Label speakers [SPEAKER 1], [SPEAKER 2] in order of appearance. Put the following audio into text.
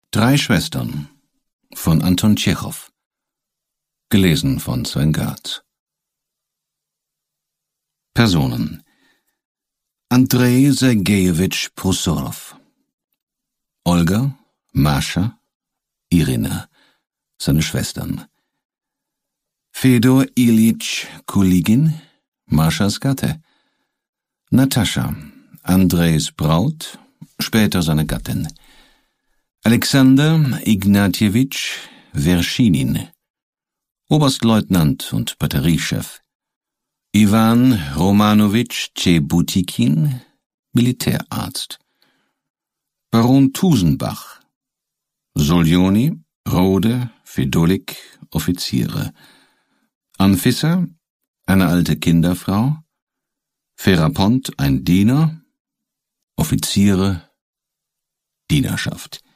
[SPEAKER 1] Drei Schwestern von Anton Tschechow. Gelesen von Sven Gartz. Personen: Andrei Sergejewitsch Prosorow, Olga, Mascha, Irina, seine Schwestern, Fedor Iljitsch Kuligin, Maschas Gatte, Natascha, Andreis Braut, später seine Gattin, Alexander Ignatjewitsch Werschinin, Oberstleutnant und Batteriechef, Iwan Romanowitsch Tschebutikin, Militärarzt, Baron Tusenbach, Soljoni, Rode, Fedolik, Offiziere, Anfissa, eine alte Kinderfrau, Ferapont, ein Diener, Offiziere, Dienerschaft.